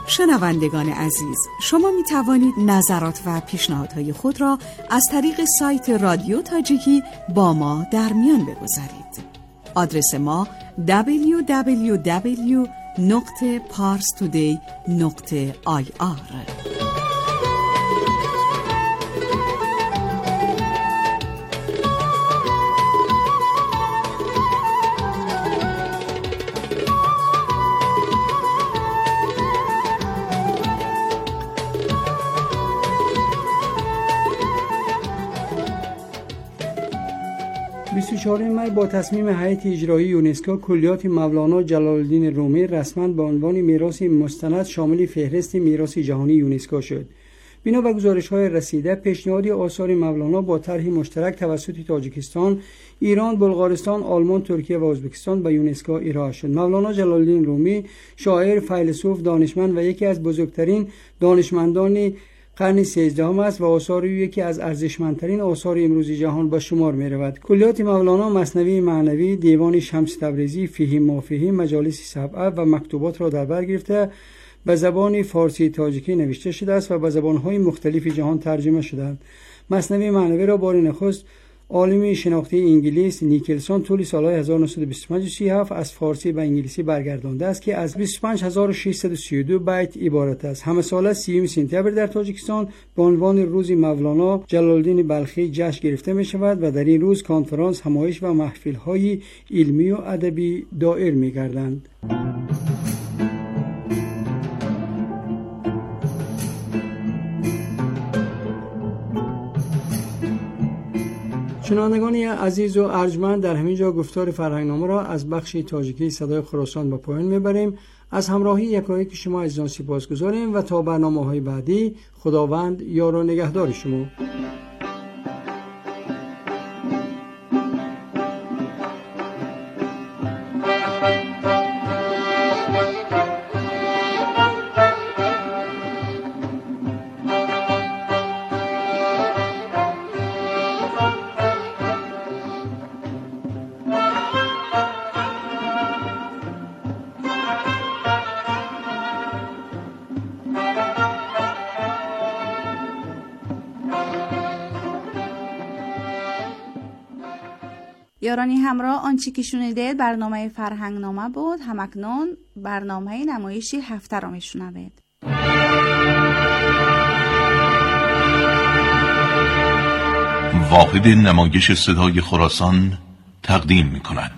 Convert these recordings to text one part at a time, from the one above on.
شنوندگان عزیز، شما می توانید نظرات و پیشنهادهای خود را از طریق سایت رادیو تاجیکی با ما در میان بگذارید. آدرس ما www.parstoday.ir. می با تصمیم هیئت اجرایی یونسکو کلیات مولانا جلال الدین رومی رسما به عنوان میراث مستند شامل فهرست میراث جهانی یونسکو شد. بنا به گزارش‌های رسیده، پیشنهاد آثار مولانا با طرح مشترک توسط تاجیکستان، ایران، بلغارستان، آلمان، ترکیه و ازبکستان به یونسکو ارائه شد. مولانا جلال الدین رومی، شاعر، فیلسوف، دانشمند و یکی از بزرگترین دانشمندان قرن 13 است و آثار او یکی از ارزشمندترین آثار امروزی جهان به شمار می رود. کلیات مولانا، مثنوی معنوی، دیوان شمس تبریزی، فیه مافیه، مجالس سبعه و مکتوبات را در بر گرفته به زبان فارسی تاجیکی نوشته شده است و به زبان‌های مختلف جهان ترجمه شده. مثنوی معنوی را بار نخست عالم شناخته انگلیس نیکلسون طول سالهای 1925 از فارسی به انگلیسی برگردانده است که از 25632 بیت عبارت است. همه ساله 30 سپتامبر در تاجیکستان به عنوان روز مولانا جلال الدین بلخی جشن گرفته می شود و در این روز کنفرانس، همایش و محفل‌های علمی و ادبی دایر می گردند. شنوندگان عزیز و ارجمند، در همین جا گفتار فرهنگنامه را از بخش تاجیکی صدای خراسان به پایان میبریم. از همراهی یکایک شما عزیزان سپاسگزاریم و تا برنامه‌های بعدی، خداوند یار و نگهدار شما. یارانی همراه، آنچه که شنیدید برنامه فرهنگنامه بود. همکنون برنامه نمایش هفته را میشنوید. واحد نمایش صدای خراسان تقدیم می‌کند.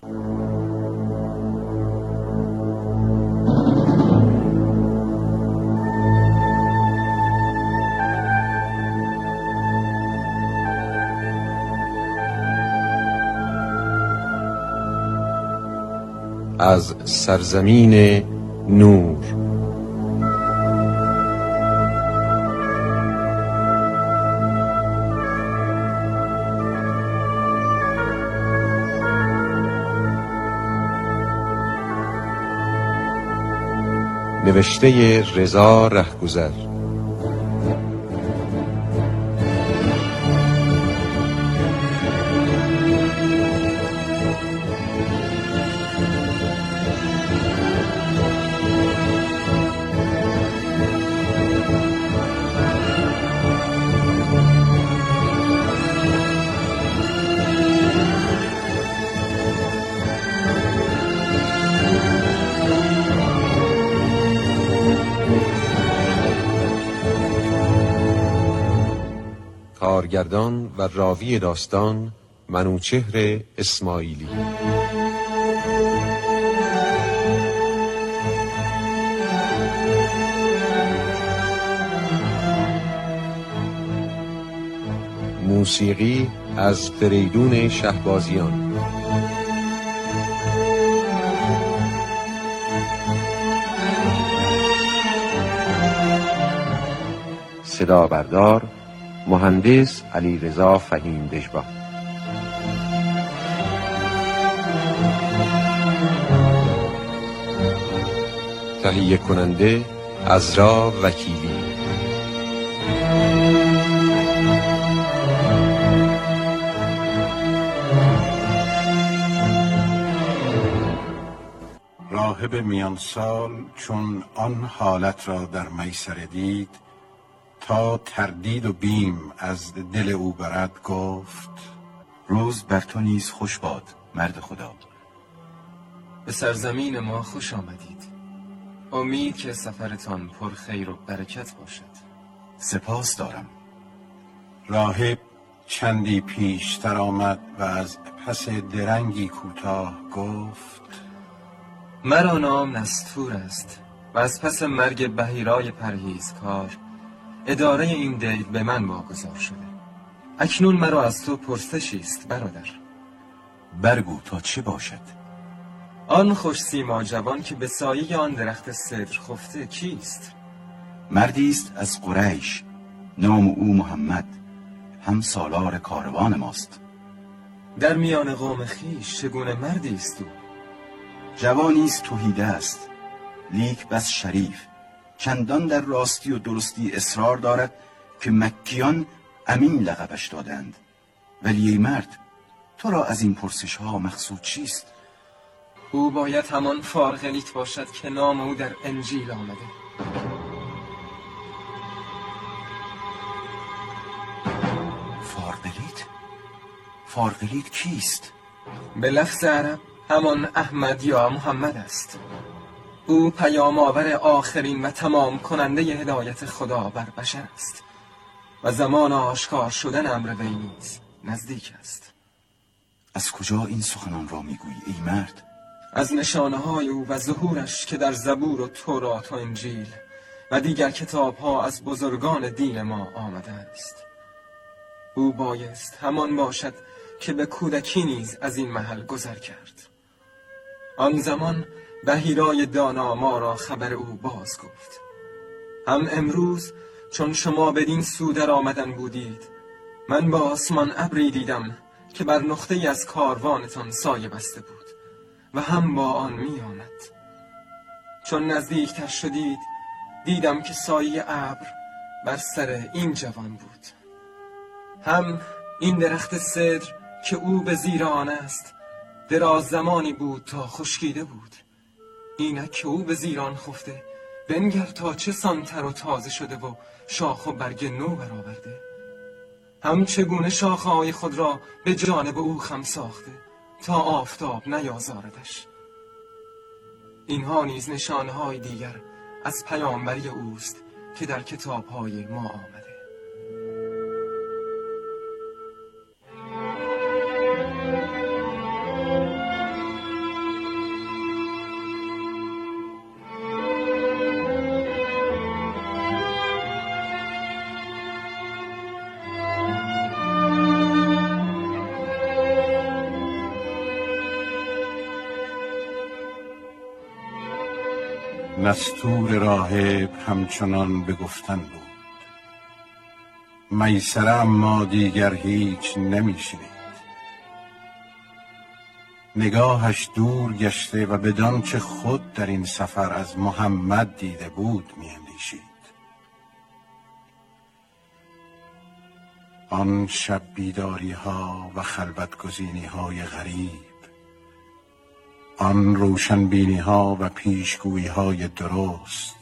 از سرزمین نور. نوشته رضا رهگذر. کارگردان و راوی داستان منوچهر اسماعیلی. موسیقی از فریدون شهبازیان. صدا بردار مهندس علیرضا فهیم دژبا. تهیه کننده عزرا وکیلی. راه راهب میان سال چون آن حالت را در میسره دید، تا تردید و بیم از دل او برد، گفت: روز بر تو نیز خوش باد مرد خدا. به سرزمین ما خوش آمدید. امید که سفرتان پر خیر و برکت باشد. سپاس دارم. راهب چندی پیشتر آمد و از پس درنگی کوتاه گفت: مرا نام نستور است و از پس مرگ بحیرای پرهیزکار اداره این دیو به من واگذار شده. اکنون مرا از تو پرسشی است برادر. برگو تا چه باشد؟ آن خوش سیما جوان که به سایه آن درخت سدر خفته کیست؟ مردی است از قریش، نام او محمد، هم سالار کاروان ماست. در میان قوم خویش چگونه مردی است او؟ جوانی است تهیده است، لیک بس شریف، چندان در راستی و درستی اصرار دارد که مکیان امین لقبش دادند. ولی ای مرد، تو را از این پرسش ها مقصود چیست؟ او باید همان فارغلیت باشد که نام او در انجیل آمده. فارغلیت کیست؟ به لفظ عرب همان احمد یا محمد است. او پیام آور آخرین و تمام کننده هدایت خدا بر بشر است و زمان آشکار شدن امر وی نیز نزدیک است. از کجا این سخنان را میگویی ای مرد؟ از نشانه‌های او و ظهورش که در زبور و تورات و انجیل و دیگر کتاب‌ها از بزرگان دین ما آمده است. او بایست همان باشد که به کودکی نیز از این محل گذر کرد. آن زمان بحیرای دانا ما را خبر او باز گفت. هم امروز چون شما بدین سو در آمدن بودید، من با آسمان ابری دیدم که بر نقطه‌ای از کاروانتان سایه بسته بود و هم با آن می آمد. چون نزدیکتر شدید دیدم که سایه ابر بر سر این جوان بود. هم این درخت سدر که او به زیر آن است دراز زمانی بود تا خشکیده بود. اینک که او به زیر آن خفته، بنگر تا چه سانتر و تازه شده و شاخ و برگ نو برآورده. هم چگونه شاخه‌های خود را به جانب او خم ساخته تا آفتاب نیازاردش. اینها نیز نشانه‌های دیگر از پیامبری اوست که در کتاب‌های ما آمده. نستور راهب همچنان به گفتن بود. میسره اما دیگر هیچ نمیشنید. نگاهش دور گشته و بدان چه خود در این سفر از محمد دیده بود میاندیشید. آن شب بیداری ها و خلوت گزینی های غریب، آن روشنبینی ها و پیشگویی های درست،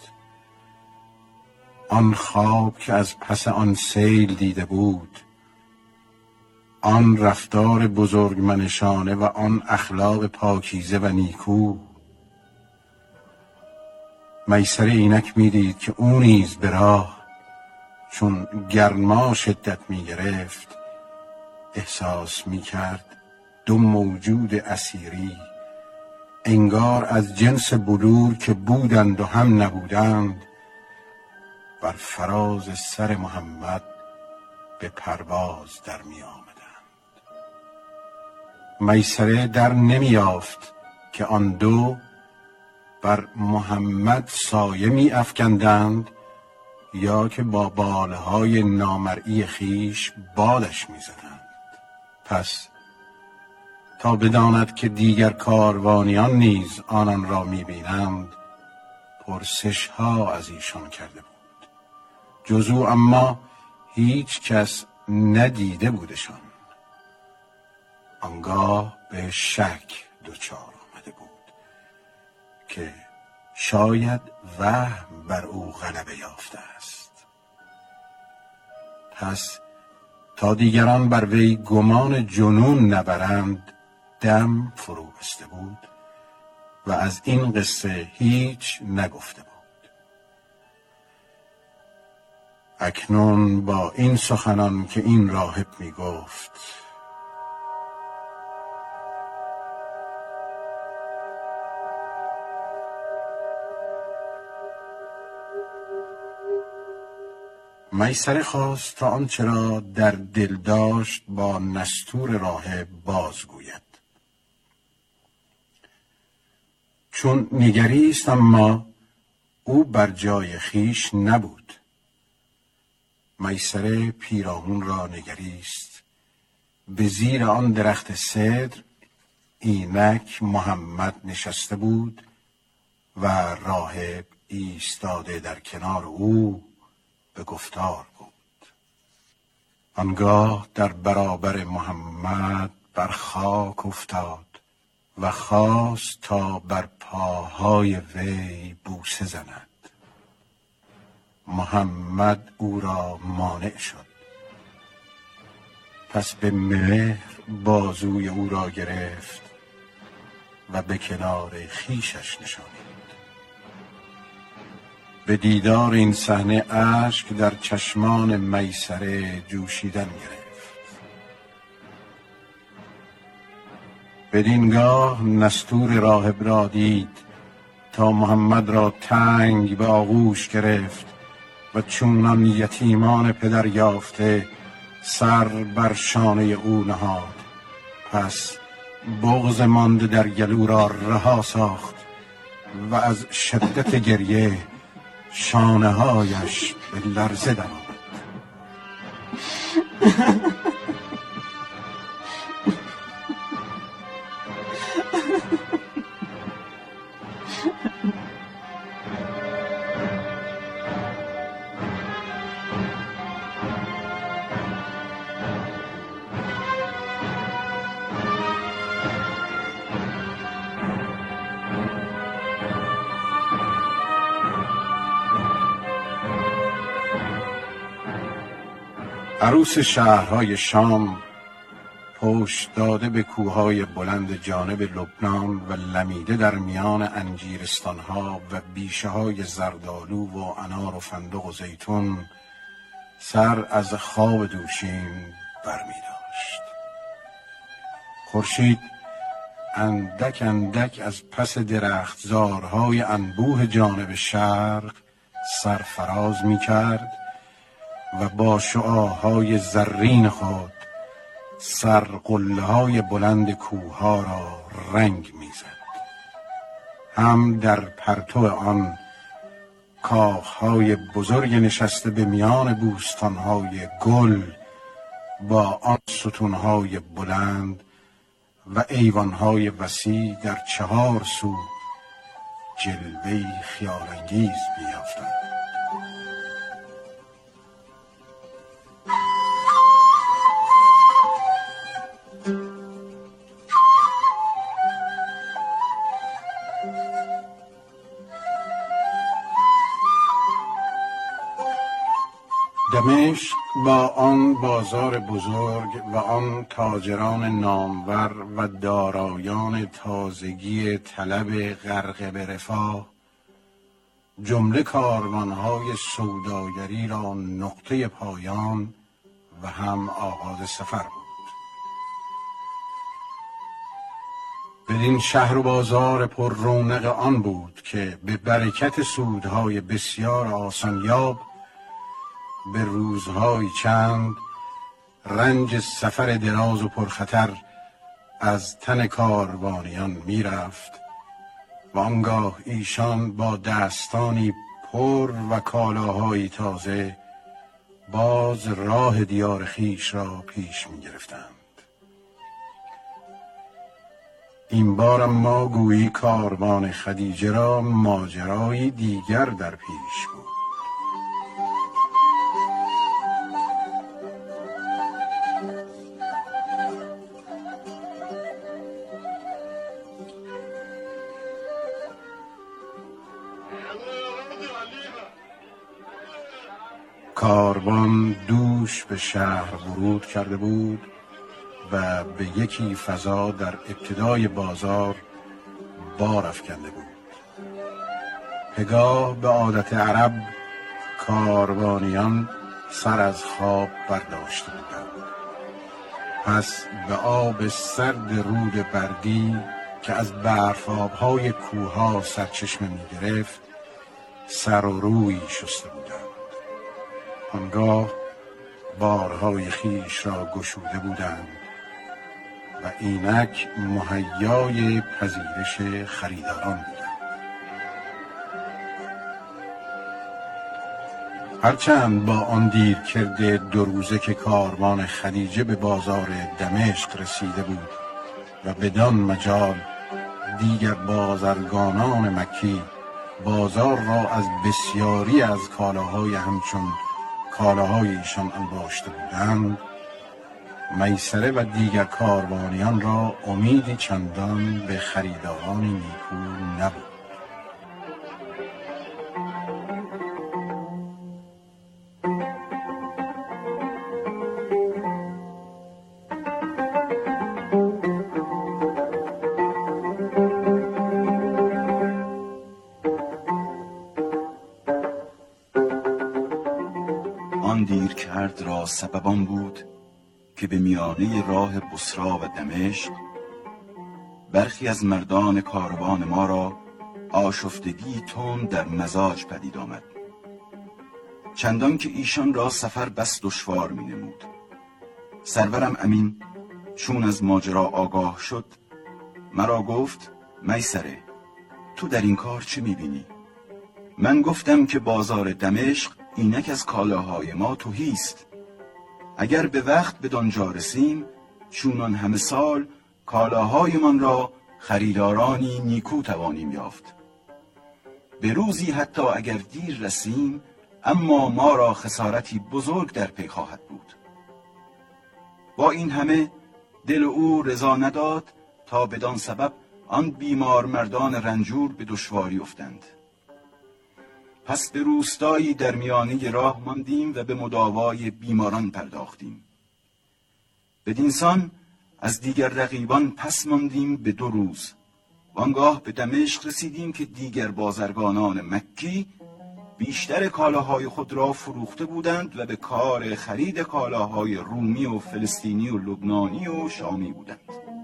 آن خواب که از پس آن سیل دیده بود، آن رفتار بزرگمنشانه و آن اخلاق پاکیزه و نیکو. میسره اینک میدید که او نیز به راه چون گرما شدت میگرفت احساس میکرد دو موجود اسیری، انگار از جنس بلور که بودند و هم نبودند، بر فراز سر محمد به پرواز در می آمدند. میسره در نمی یافت که آن دو بر محمد سایه می افکندند یا که با بالهای نامرئی خیش بالش می زدند. پس تا بداند که دیگر کاروانیان نیز آنان را می بینند پرسش ها از ایشان کرده بود. جز او اما هیچ کس ندیده بودشان. آنگاه به شک دچار آمده بود که شاید وهم بر او غلبه یافته است. پس تا دیگران بر وی گمان جنون نبرند دم فرو بسته بود و از این قصه هیچ نگفته بود. اکنون با این سخنان که این راهب می گفت میسره خواست تا آنچه را در دل داشت با نستور راهب بازگوید. چون نگریست اما او بر جای خیش نبود. میسره پیرامون را نگریست. به زیر آن درخت سدر اینک محمد نشسته بود و راهب ایستاده در کنار او به گفتار بود. آنگاه در برابر محمد بر خاک افتاد و خواست تا بر پاهای وی بوسه زند. محمد او را مانع شد. پس به مهر بازوی او را گرفت و به کنار خیشش نشانید. به دیدار این صحنه اشک در چشمان میسره جوشیدن گرفت. بدینگاه نستور راهب را دید تا محمد را تنگ به آغوش گرفت و چونان یتیمان پدر یافته سر بر شانه او نهاد. پس بغض مانده در گلو را رها ساخت و از شدت گریه شانه هایش به لرزه درآمد. عروس شهرهای شام پشت داده به کوههای بلند جانب لبنان و لمیده در میان انجیرستانها و بیشه های زردآلو و انار و فندق و زیتون سر از خواب دوشین برمی داشت. خورشید اندک اندک از پس درختزارهای انبوه جانب شرق سرفراز می کرد و با شعاعهای زرین خود سرقله‌های بلند کوه‌ها را رنگ می‌زد. هم در پرتو آن کاخهای بزرگ نشسته به میان بوستانهای گل با آن ستونهای بلند و ایوانهای وسیع در چهار سو جلوه‌ای خیال‌انگیز می‌یافتند. دمشق با آن بازار بزرگ و آن تاجران نامور و دارایان تازگی طلب غرق به رفاه جمله کاروانهای سوداگری را نقطه پایان و هم آغاز سفر بود. بدین شهر و بازار پر رونق آن بود که به برکت سودهای بسیار آسانیاب به روزهای چند رنج سفر دراز و پرخطر از تن کاروانیان می رفت و آنگاه ایشان با دستانی پر و کالاهای تازه باز راه دیار خیش را پیش می گرفتند. این بار اما گویی کاروان خدیجه را ماجرایی دیگر در پیش بود. کاروان دوش به شهر ورود کرده بود و به یکی فضا در ابتدای بازار بار افکنده بود. پگاه به عادت عرب کاروانیان سر از خواب برداشته بودند. پس به آب سرد رود بردی که از برفاب‌های کوه‌ها سرچشمه می‌گرفت سر و روی شسته بودند. آنگاه بارهای خیش را گشوده بودند و اینک مهیای پذیرش خریداران بودند. هرچند با آن دیر کرده 2 روزه که کاروان خدیجه به بازار دمشق رسیده بود و بدان مجال دیگر بازرگانان مکی بازار را از بسیاری از کالاهای همچون کالاهای ایشان انباشته بودند، میسره و دیگر کاروانیان را امیدی چندان به خریداران نیکو نبود. آن دیر کرد را سببان بود که به میانه راه بصرا و دمشق برخی از مردان کاروان ما را آشفتگی تند در مزاج پدید آمد، چندان که ایشان را سفر بس دشوار می نمود. سرورم امین چون از ماجرا آگاه شد مرا گفت: میسره، تو در این کار چه می بینی؟ من گفتم که بازار دمشق اینک از کالاهای ما تهی است. اگر به وقت بدانجا رسیم چونان همه سال کالاهای من را خریدارانی نیکو توانیم یافت. به روزی حتی اگر دیر رسیم اما ما را خسارتی بزرگ در پی خواهد بود. با این همه دل او رضا نداد تا بدان سبب آن بیمار مردان رنجور به دشواری افتند. پس به روستایی در میانه راه ماندیم و به مداوای بیماران پرداختیم. بدینسان از دیگر رقیبان پس ماندیم به 2 روز. وانگاه به دمشق رسیدیم که دیگر بازرگانان مکی بیشتر کالاهای خود را فروخته بودند و به کار خرید کالاهای رومی و فلسطینی و لبنانی و شامی بودند.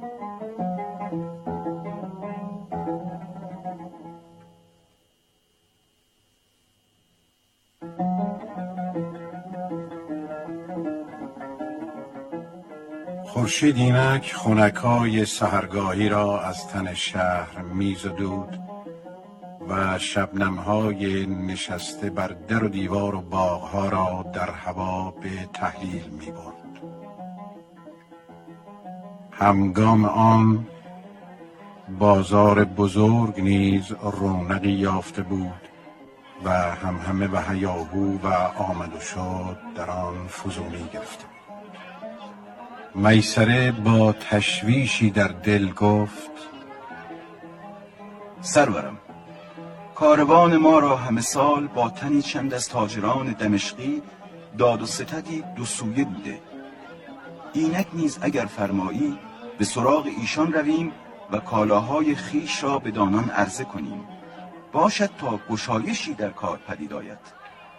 خورشید اینک خنکای سحرگاهی را از تن شهر میزدود و شبنمهای نشسته بر در و دیوار و باغها را در هوا به تهلیل میبرد. همگام آن بازار بزرگ نیز رونقی یافته بود و همهمه و هیاهو و آمد و شد در آن فزونی گرفته. میسره با تشویشی در دل گفت: سرورم، کاروان ما را همه سال با تنی چند از تاجران دمشقی داد و ستدی 2 سویه بوده. اینک نیز اگر فرمایی به سراغ ایشان رویم و کالاهای خیش را به دانان عرضه کنیم، باشد تا گشایشی در کار پدید آید.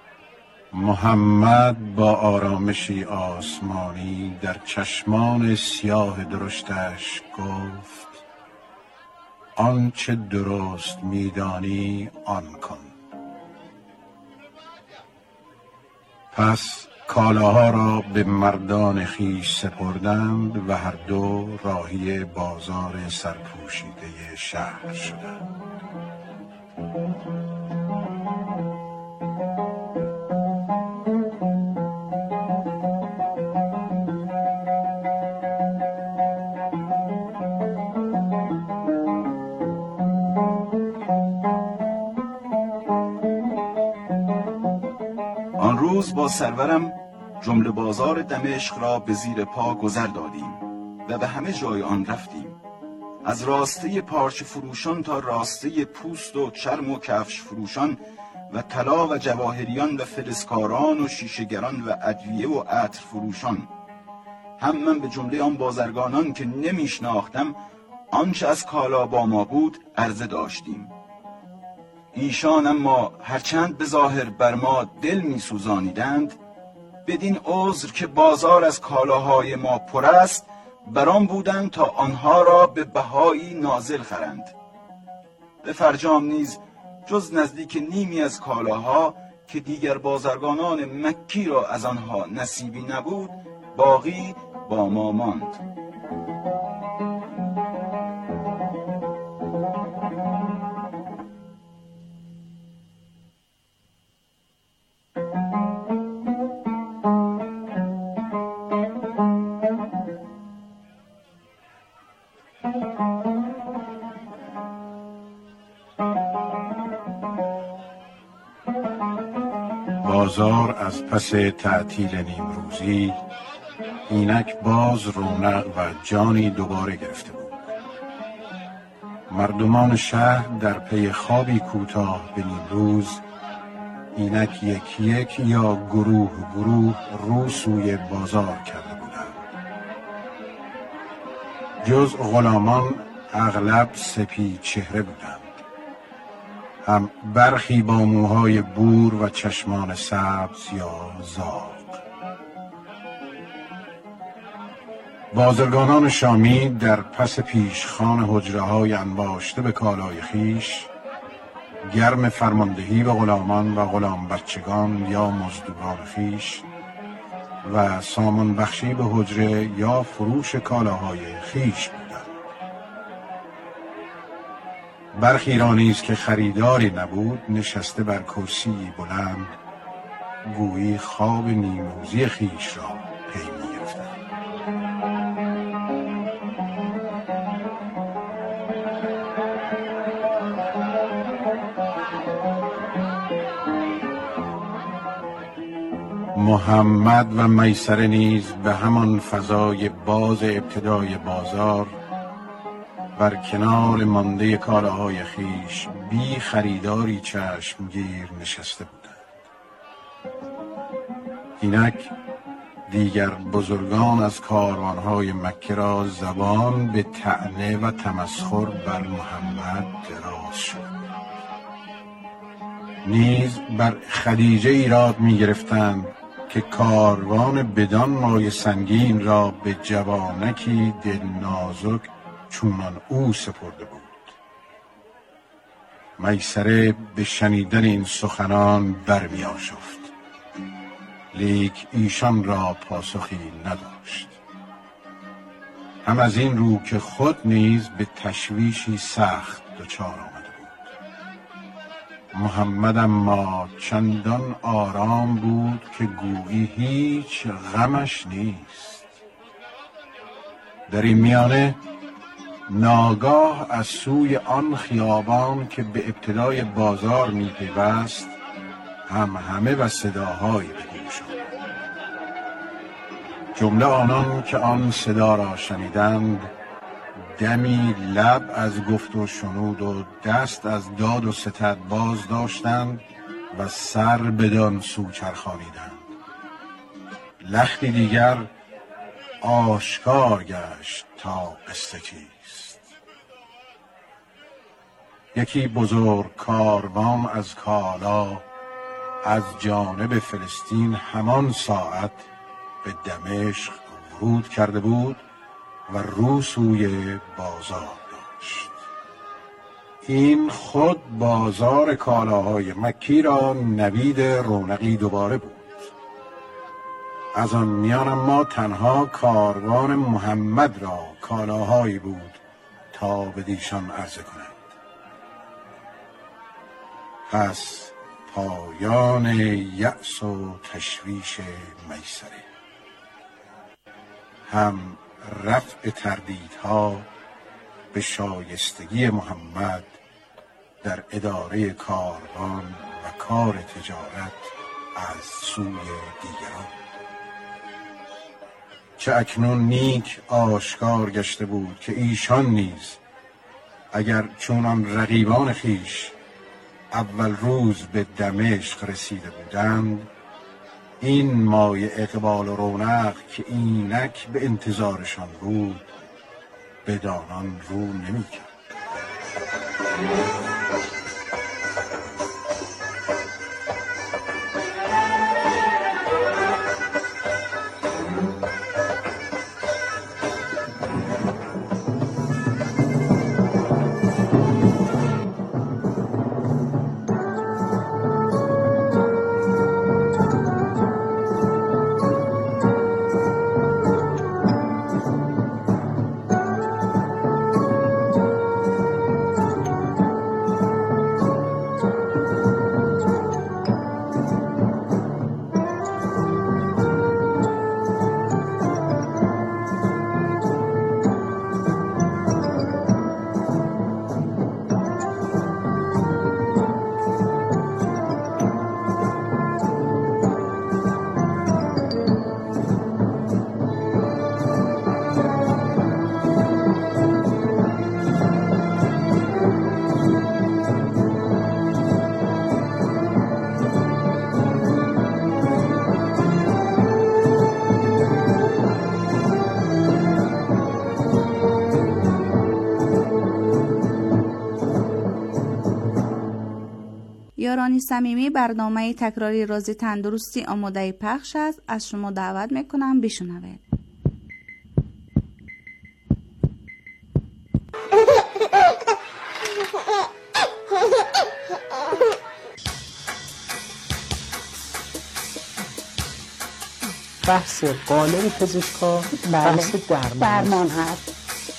محمد با آرامشی آسمانی در چشمان سیاه درشتش گفت: آنچه درست میدانی آن کن. پس کالاها را به مردان خیش سپردند و هر دو راهی بازار سرپوشیده شهر شدند. آن روز با سرورم جمله بازار دمشق را به زیر پا گذر دادیم و به همه جای آن رفتیم، از راسته پارچه فروشان تا راسته پوست و چرم و کفش فروشان و طلا و جواهریان و فلزکاران و شیشه‌گران و ادویه و عطر فروشان، هم من به جمله آن بازرگانان که نمیشناختم آنچه از کالا با ما بود عرضه داشتیم. ایشان اما هرچند به ظاهر بر ما دل می‌سوزانیدند، بدین عذر که بازار از کالاهای ما پر است برام بودند تا آنها را به بهایی نازل خرند. به فرجام نیز جز نزدیک نیمی از کالاها که دیگر بازرگانان مکی را از آنها نصیبی نبود باقی با ما ماند. بازار از پس تعطیل نیمروزی اینک باز رونق و جانی دوباره گرفته بود. مردمان شهر در پی خوابی کوتاه به نیمروز اینک یک یک یا گروه گروه رو سوی بازار کرده بودند. جز غلامان اغلب سپید چهره بودند، هم برخی با موهای بور و چشمان سبز یا زاغ. بازرگانان شامی در پس پیشخان حجره‌های انباشته به کالای خیش گرم فرماندهی به غلامان و غلام بچگان یا مزدوران خیش و سامان بخشی به حجره یا فروش کالاهای خیش بودند. برخی را نیز که خریداری نبود نشسته بر کرسی بلند گویی خواب نیمروزی خیش را پی می‌گرفتند. محمد و میسره نیز به همان فضای باز ابتدای بازار بر کنار مانده کالاهای خیش بی خریداری چشمگیر نشسته بودند. اینک دیگر بزرگان از کاروانهای مکه را زبان به طعنه و تمسخر بر محمد دراز شد. نیز بر خدیجه ایراد می گرفتند که کاروان بدان مایه سنگین را به جوانکی دل نازک چونان او سپرده بود. میسره به شنیدن این سخنان برمی آشفت، لیک ایشان را پاسخی نداشت. هم از این رو که خود نیز به تشویشی سخت دچار آمده بود. محمد اما چندان آرام بود که گویی هیچ غمش نیست. در این میانه ناگاه از سوی آن خیابان که به ابتدای بازار می پیوست همه و صداهایی به گوش آمد. جمله آنان که آن صدا را شنیدند دمی لب از گفت و شنود و دست از داد و ستد باز داشتند و سر بدان سو چرخانیدند. لختی دیگر آشکار گشت تا قصه چیست. یکی بزرگ کاروان از کالا از جانب فلسطین همان ساعت به دمشق ورود کرده بود و رو سوی بازار داشت. این خود بازار کالاهای مکی را نوید رونقی دوباره بود. از آن میان ما تنها کاروان محمد را کالاهایی بود تا به دیشان عرضه کنند. پس پایان یأس و تشویش میسره، هم رفع تردیدها به شایستگی محمد در اداره کاروان و کار تجارت از سوی دیگران. چه اکنون نیک آشکار گشته بود که ایشان نیز اگر چونان رقیبان خیش اول روز به دمشق رسیده بودند، این مایه اقبال و رونق که اینک به انتظارشان بود بدانان رو نمی کرد. یاران صمیمی، برنامه تکراری رازی تندرستی آماده پخش است. از شما دعوت میکنم بشنوید. بحث قالب پزشکا بحث درمان هست.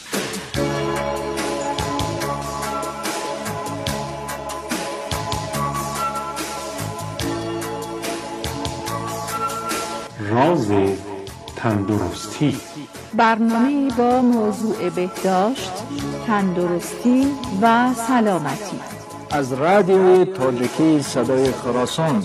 راز تندرستی، برنامه با موضوع بهداشت، تندرستی و سلامتی از رادیو تاجیکی صدای خراسان.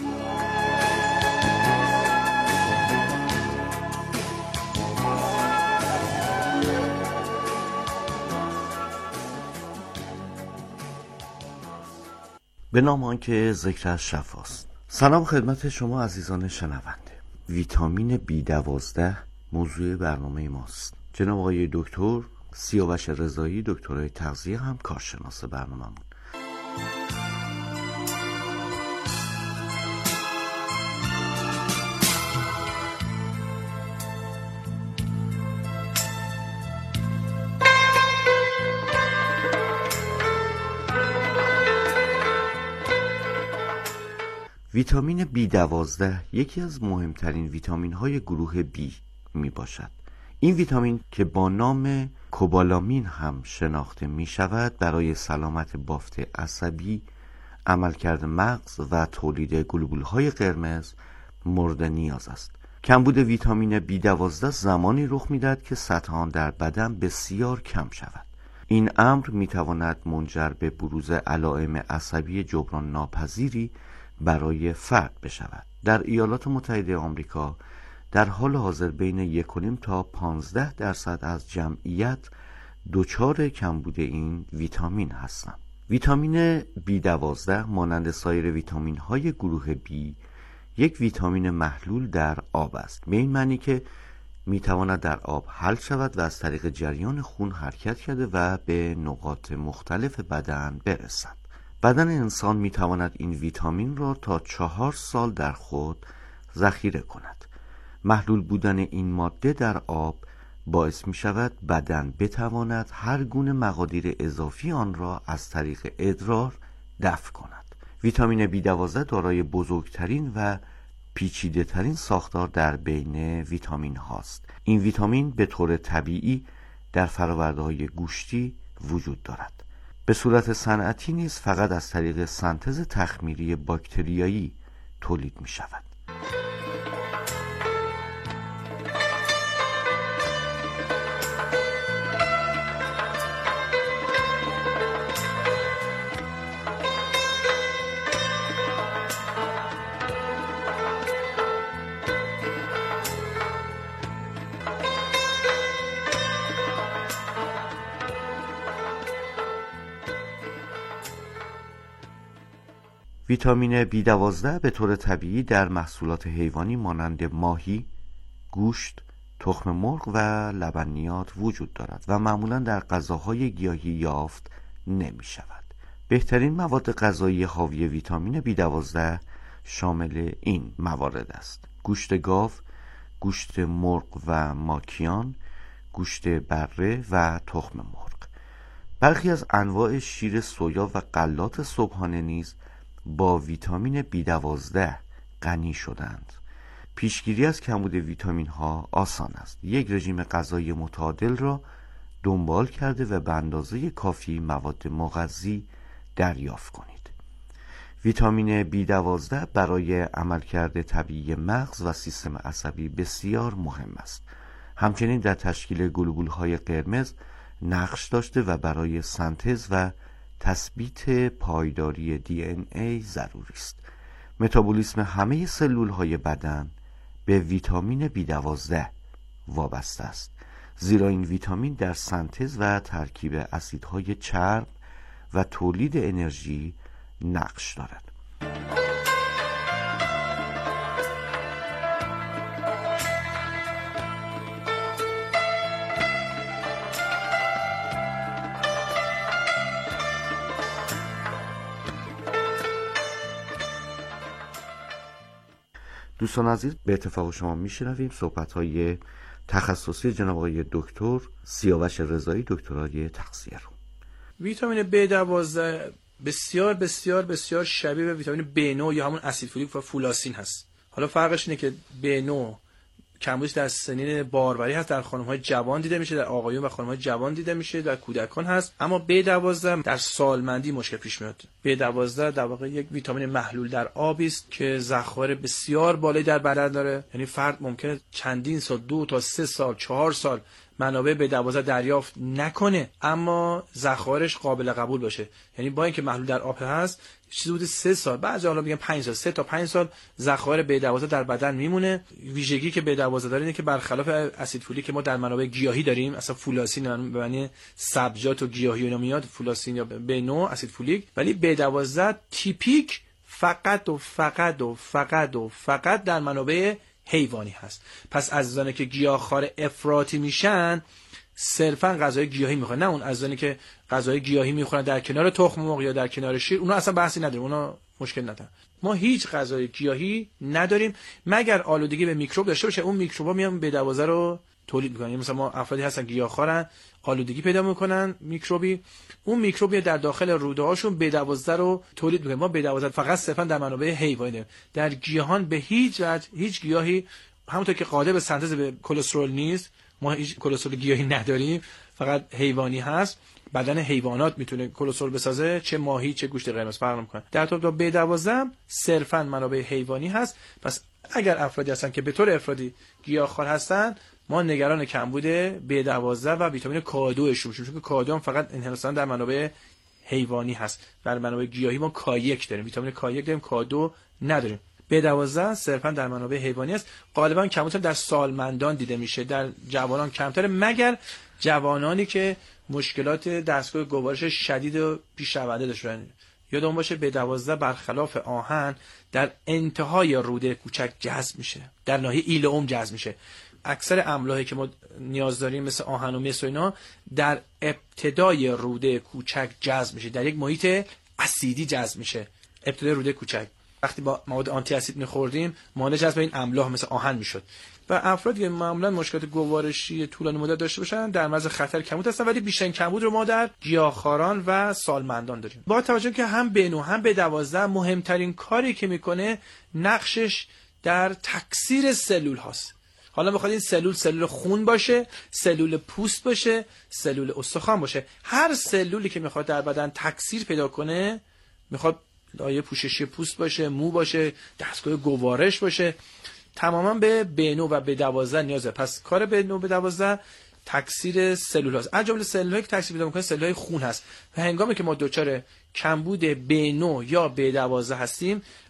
به نام آنکه ذکرش شفاست. سلام خدمت شما عزیزان شنونده. ویتامین B12 موضوع برنامه ماست. جناب آقای دکتر سیاوش رضایی، دکترای تغذیه، هم کارشناس برنامه‌مون. ویتامین B12 یکی از مهمترین ویتامین های گروه B می باشد. این ویتامین که با نام کوبالامین هم شناخته می شود برای سلامت بافت عصبی، عملکرد مغز و تولید گلبول های قرمز مورد نیاز است. کمبود ویتامین B12 زمانی رخ می دهد که سطح آن در بدن بسیار کم شود. این امر می تواند منجر به بروز علائم عصبی جبران ناپذیری برای فرد بشود. در ایالات متحده آمریکا در حال حاضر بین 1.5 تا 15% از جمعیت دچار کمبود این ویتامین هستند. ویتامین B12 مانند سایر ویتامین های گروه B یک ویتامین محلول در آب است، به این معنی که میتواند در آب حل شود و از طریق جریان خون حرکت کرده و به نقاط مختلف بدن برسد. بدن انسان میتواند این ویتامین را تا 4 سال در خود ذخیره کند. محلول بودن این ماده در آب باعث می شود بدن بتواند هر گونه مقادیر اضافی آن را از طریق ادرار دفع کند. ویتامین B12 دارای بزرگترین و پیچیده ترین ساختار در بین ویتامین هاست. این ویتامین به طور طبیعی در فرآورده‌های گوشتی وجود دارد. به صورت صنعتی نیز فقط از طریق سنتز تخمیری باکتریایی تولید می شود. ویتامین B12 به طور طبیعی در محصولات حیوانی مانند ماهی، گوشت، تخم مرغ و لبنیات وجود دارد و معمولا در غذاهای گیاهی یافت نمی شود. بهترین مواد غذایی حاوی ویتامین B12 شامل این موارد است: گوشت گاو، گوشت مرغ و ماکیان، گوشت بره و تخم مرغ. برخی از انواع شیر سویا و غلات صبحانه نیز با ویتامین B12 غنی شدند. پیشگیری از کمبود ویتامین ها آسان است. یک رژیم غذایی متعادل را دنبال کرده و به اندازه کافی مواد مغذی دریافت کنید. ویتامین B12 برای عملکرد طبیعی مغز و سیستم عصبی بسیار مهم است. همچنین در تشکیل گلبول‌های قرمز نقش داشته و برای سنتز و تثبیت پایداری DNA ضروری است. متابولیسم همه سلول‌های بدن به ویتامین B12 وابسته است، زیرا این ویتامین در سنتز و ترکیب اسیدهای چرب و تولید انرژی نقش دارد. دوستان عزیز، به اتفاق شما میشنویم صحبت‌های تخصصی جناب آقای دکتر سیاوش رضایی، دکترای تغذیه رو. ویتامین B12 بسیار بسیار بسیار شبیه به ویتامین B9 یا همون اسید فولیک و فولاسین هست. حالا فرقش اینه که B9 کمبودش در سنین باروری هست، در خانم‌های جوان دیده میشه، در آقایون و خانم‌های جوان دیده میشه، در کودکان هست. اما B12 در سالمندی مشکل پیش میاد. B12 در واقع یک ویتامین محلول در آبی است که ذخایر بسیار بالایی در بدن داره. یعنی فرد ممکنه چندین سال، 2 تا 3 سال، 4 سال منابع B12 دریافت نکنه اما ذخایرش قابل قبول باشه. یعنی با اینکه محلول در آب هست، چیزی حدود 3 سال، بعضی حالا میگن 5 سال، 3 تا 5 سال ذخایر B12 در بدن میمونه. ویژگی که B12 داره اینه که برخلاف اسید فولیک که ما در منابع گیاهی داریم، اصلا فولاسین به معنی سبزیجات و گیاهی اینا میاد، فولاسین یا B9 اسید فولیک، ولی B12 تیپیک فقط و فقط و فقط و فقط در منابع حیوانی هست. پس عزیزانی که گیاهخوار افراطی میشن صرفا غذای گیاهی میخورن، نه اون عزیزانی که غذای گیاهی میخورن در کنار تخم مرغ یا در کنار شیر، اونا اصلا بحثی نداریم، اونا مشکل ندارن. ما هیچ غذای گیاهی نداریم مگر آلودگی به میکروب داشته باشه، اون میکروبا میان B12 رو تولید میکنن. یعنی مثلا ما افرادی هستن گیاهخوارن، آلودگی پیدا میکنن میکروبی، اون میکروبی در داخل روده هاشون B12 رو تولید میکنه. ما B12 فقط صرفا در منابع حیوانی داریم. در گیاهان به هیچ وجه هیچ گیاهی همونطور که قادر به سنتز به کلسترول نیست، ما هیچ کلسترول گیاهی نداریم، فقط حیوانی هست. بدن حیوانات میتونه کلسترول بسازه، چه ماهی چه گوشت قرمز فرق نمیکنه. در تو B12 صرفا منابع حیوانی هست. پس اگر افرادی هستن که به طور افرادی گیاهخوار هستن، ما نگران کمبود B12 و ویتامین K2 شون میشیم، چون K2 هم فقط انحصارا در منابع حیوانی هست. در منابع گیاهی ما K1 داریم، ویتامین K1 داریم، K2 نداریم. B12 صرفا در منابع حیوانی است. غالبا کمتر در سالمندان دیده میشه، در جوانان کمتر، مگر جوانانی که مشکلات دستگاه گوارش شدید و پیشرونده داشتن. یادمون باشه B12 برخلاف آهن در انتهای روده کوچک جذب میشه، در ناحیه ایلئوم جذب میشه. اکثر املاحی که ما نیاز داریم مثل آهن و مس و اینا در ابتدای روده کوچک جذب میشه، در یک محیط اسیدی جذب میشه. ابتدای روده کوچک وقتی با مواد آنتی اسید می‌خوردیم، مانع جذب این املاح مثل آهن میشد. و افرادی که معمولا مشکلات گوارشی طولانی مدت داشته باشن در معرض خطر کمبود هستن، ولی بیشترین کمبود رو ما در گیاهخواران و سالمندان داریم. با توجه که هم B9 هم B12 مهمترین کاری که میکنه نقشش در تکثیر سلول هاست. حالا میخواد این سلول خون باشه، سلول پوست باشه، سلول استخوان باشه، هر سلولی که میخواد در بدن تکثیر پیدا کنه، میخواد لایه پوششی پوست باشه، مو باشه، دستگاه گوارش باشه، تماما به B9 و B12 نیازه. پس کار B9 و B12 تکثیر سلول هاست. از جمله سلولایی که تکثیر پیدا میکنه سلولای خون هست. و هنگامی که ما دچار کمبود B9 یا B12 هستیم،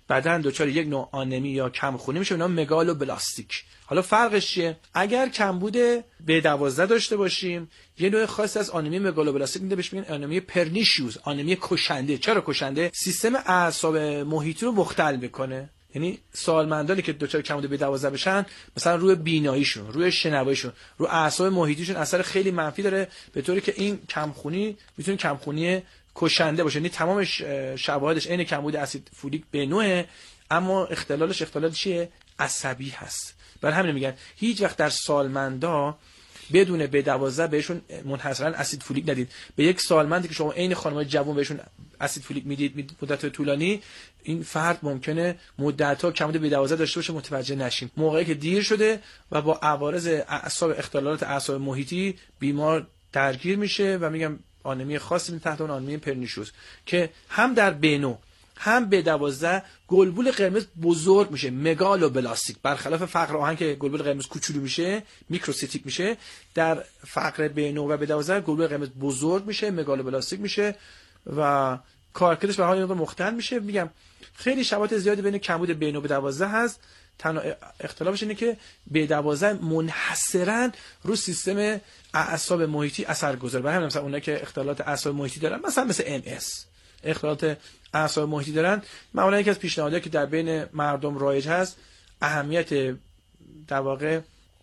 بدن دچار یک نوع آنمی یا کمخونی میشه، اونا مگالوبلاستیک. حالا فرقش چیه؟ اگر کمبود B12 داشته باشیم یه نوع خاصی از آنمی مگالوبلاستیک میده، بهش میگن آنمی پرنیشیوس، آنمی کشنده. چرا کشنده؟ سیستم اعصاب محیطی رو مختل میکنه. یعنی سالمندانی که دچار کمبود B12 بشن، مثلا روی بیناییشون، روی شنواییشون، رو اعصاب محیطیشون اثر خیلی منفی داره، به طوری که این کمخونی میتونه کمخونی کشنده باشه. یعنی تمام شواهدش عین کمبود اسید فولیک B9، اما اختلالش اختلال چیه؟ عصبی هست. برای همین میگن هیچ وقت در سالمندا بدون B12 بهشون منحصرا اسید فولیک ندید. به یک سالمندی که شما عین خانم‌های جوان بهشون اسید فولیک میدید مدت طولانی، این فرد ممکنه مدت‌ها کمبود B12 داشته باشه، متوجه نشیم. موقعی که دیر شده و با عوارض اعصاب، اختلالات اعصاب محیطی بیمار درگیر میشه و میگم آنمی خاصی تحت اون آنمی پرنیشوس که هم در B9 هم B12 گلبول قرمز بزرگ میشه، مگالوبلاستیک. برخلاف فقر آهن که گلبول قرمز کوچولو میشه، میکروسیتیک میشه، در فقر B9 و B12 گلبول قرمز بزرگ میشه، مگالوبلاستیک میشه و کارکردش به حال مختل میشه. میگم خیلی شباهت زیادی بین کمبود B9 و B12 هست. تنها اختلافش اینه که B12 منحصرا رو سیستم اعصاب محیطی اثر گذاره. برای همین مثلا اونایی که اختلالات اعصاب محیطی دارن، مثلا MS، اختلالات اعصاب محیطی دارن، معمولا یکی از پیشنهادهایی که در بین مردم رایج هست اهمیت در واقع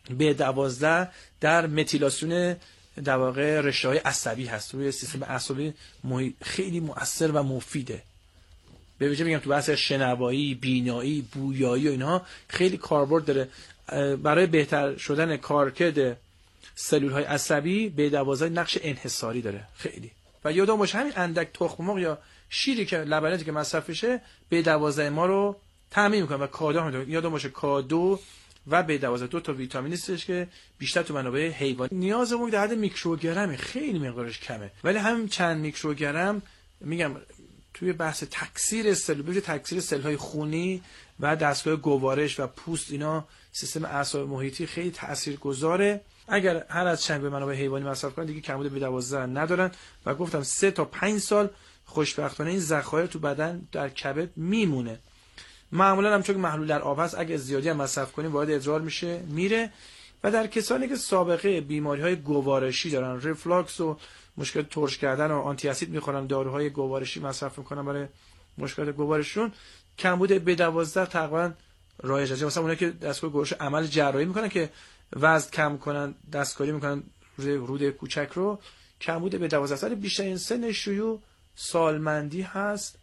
B12 در متیلاسیون در واقع رشته‌های عصبی هست. روی سیستم عصبی خیلی مؤثر و مفیده. به ویژه میگم تو بحث شنوایی، بینایی، بویایی و اینها خیلی کاربرد داره. برای بهتر شدن کارکرد سلول‌های عصبی B12 نقش انحصاری داره خیلی. و یادم باشه همین اندک تخم مرغ یا شیری که لبنیاتی که مصرف میشه B12 ما رو تامین میکنه و کادو هم. یادم باشه کادو و B12 دو تا ویتامینی هستش که بیشتر تو منابع حیوانی نیازمون در حد میکروگرم، خیلی مقدارش کمه، ولی همین چند میکروگرم میگم توی بحث تکثیر سلول، تکثیر سلول‌های خونی و دستگاه گوارش و پوست، اینا سیستم اعصاب محیطی خیلی تاثیرگذاره. اگر هر از چند به منابع حیوانی مصرف کنن دیگه کمبود B12 ندارن و گفتم 3 تا 5 سال خوشبختانه این ذخایر تو بدن در کبد میمونه. معمولا هم چون محلول در آب هست اگه زیادی هم مصرف کنیم وارد ادرار میشه میره. و در کسانی که سابقه بیماری‌های گوارشی دارن، ریفلاکس و مشکل ترش کردن و آنتی اسید میخورن، داروهای گوارشی مصرف میکنن برای مشکلات گوارششون، کمبود B12 تقریبا رایجه. مثلا اونایی که دستگاه گوارش عمل جراحی میکنن که وزن کم کنن، دستکاری میکنن روده کوچک رو، کمبود B12 اثر بیشترین سن شیوع سالمندی هست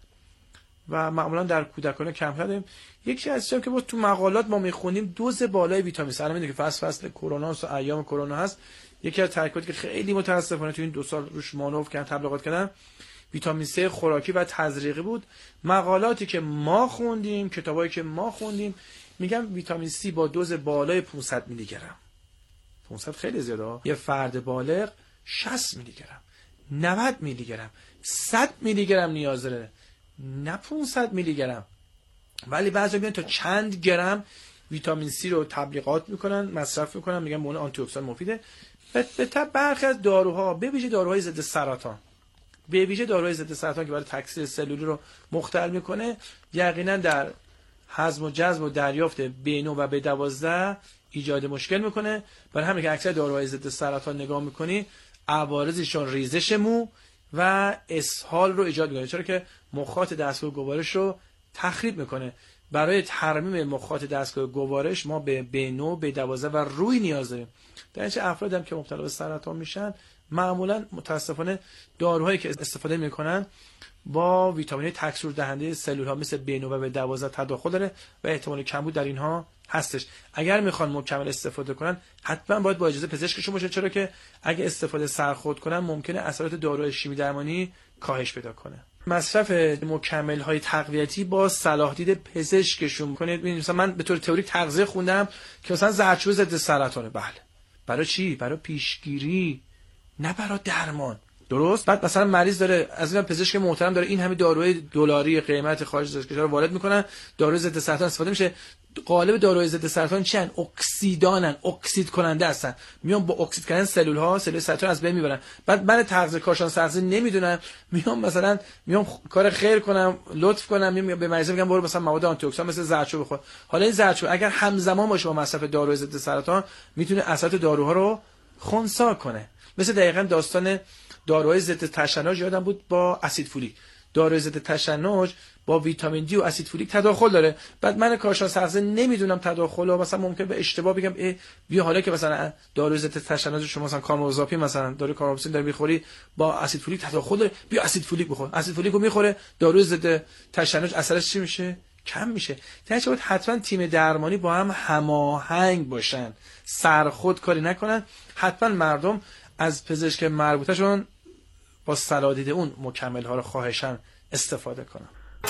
و معمولا در کودکان کم داریم. یکی از چیزایی که ما تو مقالات ما میخونیم دوز بالای ویتامین C، الان میدونید که فصل کرونا و ایام کرونا هست، یکی از تحقیقاتی که خیلی متاسفانه تو این 2 سال روش مانور کردن، تبلیغات کردن، ویتامین C خوراکی و تزریقی بود. مقالاتی که ما خوندیم، کتابایی که ما خوندیم میگم ویتامین C با دوز بالای 500 میلی گرم، 500 خیلی زیاده، یه فرد بالغ 60 میلی گرم، 90 میلی گرم، 100 میلی گرم نیاز داره، نه 500 میلی گرم. ولی بعضی میان تا چند گرم ویتامین C رو تبلیغات میکنن، مصرف میکنن، میگن اون آنتی اکسیدان مفیده. به تبع برخی از داروها، به ویژه داروهای ضد سرطان، به ویژه داروهای ضد سرطان که برای تکثیر سلولی رو مختل میکنه، یقینا در هضم و جذب و دریافت B9 و B12 ایجاد مشکل میکنه. برای همین که اکثر داروهای ضد سرطان نگاه میکنی عوارضشون ریزش مو و اسهال رو ایجاد میکنه، چرا که مخاط دستگاه گوارش رو تخریب میکنه. برای ترمیم مخاط دستگاه گوارش ما به B9، B12 و روی نیاز داریم. در اینچه افرادی هم که مبتلا به سرطان میشن معمولا متاسفانه داروهایی که استفاده میکنن با ویتامین تکثیر دهنده سلول ها مثل B9 و B12 تداخل داره و احتمال کمبود در اینها هستش. اگر میخوان مکمل استفاده کنن حتما باید با اجازه پزشکشون باشه، چرا که اگه استفاده سرخورد کنن ممکنه اثرات داروهای شیمی درمانی کاهش پیدا کنه. مصرف مکمل های تقویتی با صلاح دید پزشکشون کنید. مثلا من به طور تئوریک تغذیه خوندم که مثلا زردچوبه ضد سرطانه. بله، برای چی؟ برای پیشگیری، نه برای درمان. درست. بعد مثلا مریض داره، از این پزشک محترم داره این همه داروی دلاری قیمت خارج از کشور وارد میکنن، داروی ضد سرطان استفاده میشه. قالب داروی ضد سرطان چیان؟ اکسیدانن، اکسید کننده هستن، میان با اکسید کردن سلول ها سلول سرطان از بین میبرن. بعد من تغذیه کارشناس تغذیه نمیدونم، میام کار خیر کنم، لطف کنم، میام به مریض میگم برو مثلا مواد آنتی اکسیدان مثل زردچوبه بخور. حالا این زردچوبه اگر همزمان باشه با مصرف داروی ضد سرطان میتونه اثرات داروها رو خنثی کنه. مثل دقیقاً داستان داروهای ضد تشنج یادم بود با اسید فولیک. داروی ضد تشنج با ویتامین دی و اسید فولیک تداخل داره. بعد من کارشناس تغذیه نمیدونم تداخل، مثلا ممکن به اشتباه بگم بیا حالا که مثلا داروی ضد تشنج شما مثلا کارموزاپین مثلا داروی کارموزاپین داری میخوری با اسید فولیک تداخل داره، بیا اسید فولیک بخور. اسید فولیک رو میخوره، داروی ضد تشنج اثرش چی میشه؟ کم میشه. در باید حتما تیم درمانی با هم هماهنگ باشن، سرخود کاری نکنن. حتما مردم از پزشک مربوطه‌شون با صلاح دید اون مکمل ها رو خواهشاً استفاده کنن.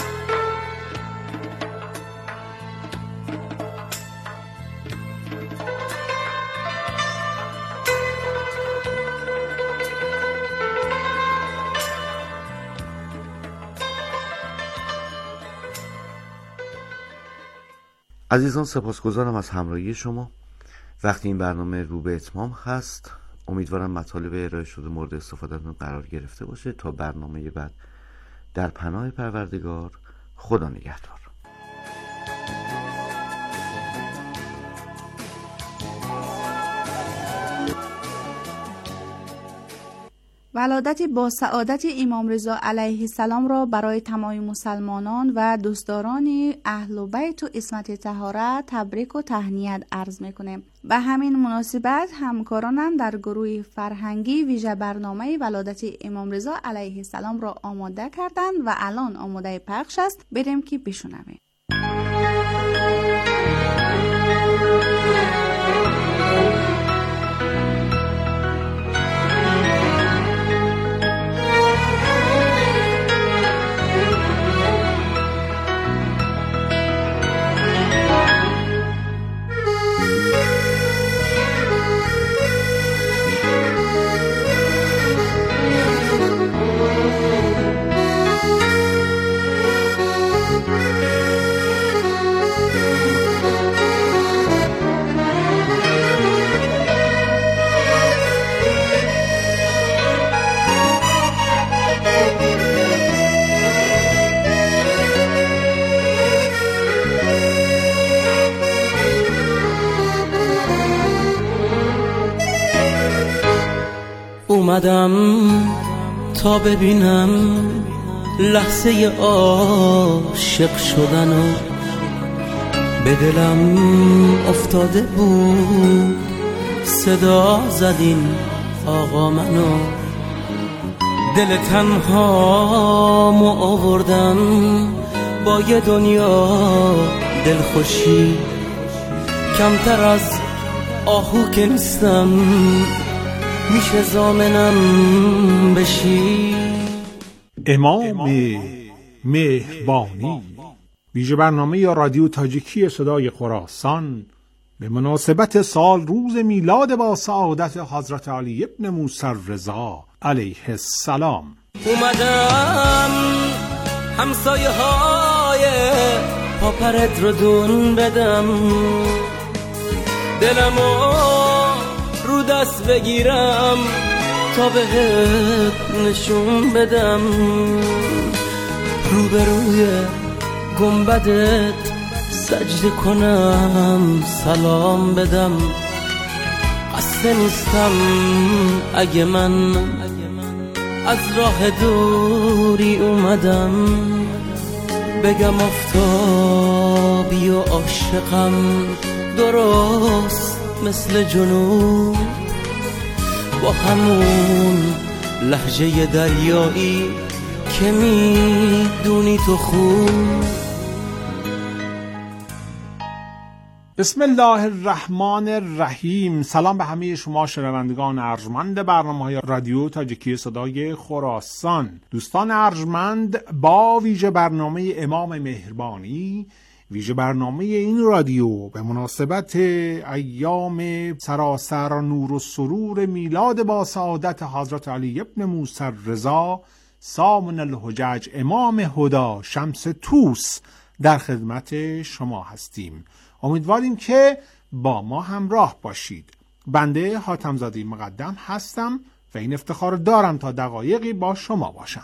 عزیزان سپاسگزارم از همراهی شما. وقتی این برنامه رو به اتمام هست، امیدوارم مطالب ارائه شده مورد استفادهتون قرار گرفته باشه. تا برنامه بعد، در پناه پروردگار، خدا نگهدار. ولادت با سعادت امام رضا علیه السلام را برای تمام مسلمانان و دوستداران اهل و بیت و عصمت طهارت تبریک و تهنیت عرض میکنیم. به همین مناسبت همکارانم در گروه فرهنگی ویژه برنامه ولادت امام رضا علیه السلام را آماده کردند و الان آماده پخش است. بریم که بشنویم. اومدم تا ببینم لحظه عاشق شدن و به دلم افتاده بود صدا زدین آقا منو. دل تنهامو آوردم با یه دنیا دلخوشی، کمتر از آهو که نیستم، میشه ضامنم بشی. امام مهربانی، ویژه برنامه یا رادیو تاجیکی صدای خراسان به مناسبت سال روز میلاد با سعادت حضرت علی ابن موسی رضا علیه السلام. اومدم همسایه های پاپرت رو دون بدم، دلمو رو دست بگیرم تا بهت نشون بدم، روبروی گنبدت سجده کنم سلام بدم. قصد نیستم اگه من از راه دوری اومدم بگم آفتابی و عاشقم درست مثل جنوب، با همون لهجه دریایی که میدونی تو خوب. بسم الله الرحمن الرحیم. سلام به همه شما شنوندگان ارجمند برنامه‌های رادیو تاجیکی صدای خراسان. دوستان ارجمند، با ویژه برنامه امام مهربانی ویژه برنامه این رادیو به مناسبت ایام سراسر نور و سرور میلاد با سعادت حضرت علی ابن موسی الرضا سامن الحجج امام هدا شمس توس در خدمت شما هستیم. امیدواریم که با ما همراه باشید. بنده حاتم‌زاده مقدم هستم و این افتخار دارم تا دقایقی با شما باشم.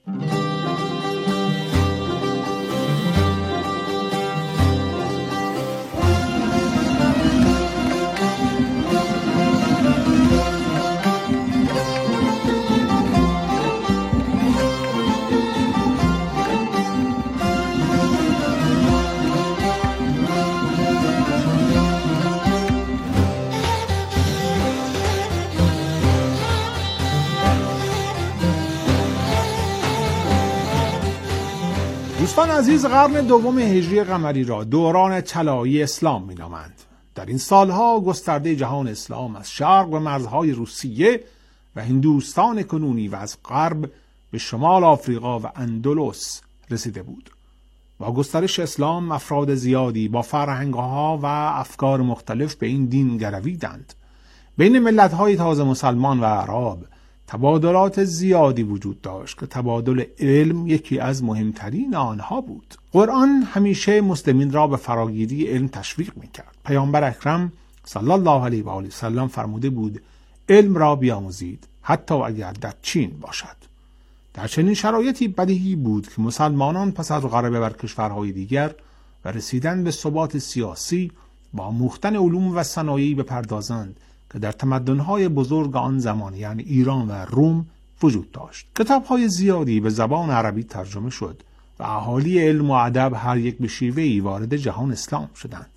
دوستان عزیز، قرن دوم هجری قمری را دوران طلایی اسلام می‌نامند. در این سالها گسترده جهان اسلام از شرق و مرزهای روسیه و هندوستان کنونی و از غرب به شمال آفریقا و اندلس رسیده بود. با گسترش اسلام افراد زیادی با فرهنگ‌ها و افکار مختلف به این دین گرویدند. بین ملت‌های تازه مسلمان و عرب تبادلات زیادی وجود داشت که تبادل علم یکی از مهمترین آنها بود. قرآن همیشه مسلمین را به فراگیری علم تشویق می‌کرد. پیامبر اکرم صلی الله علیه و آله و سلم فرموده بود علم را بیاموزید حتی اگر در چین باشد. در چنین شرایطی بدیهی بود که مسلمانان پس از غلبه بر کشورهای دیگر و رسیدن به ثبات سیاسی با آموختن علوم و صنایعی بپردازند که در تمدن‌های بزرگ آن زمان یعنی ایران و روم وجود داشت. کتاب‌های زیادی به زبان عربی ترجمه شد و اهالی علم و ادب هر یک به شیوه‌ای وارد جهان اسلام شدند.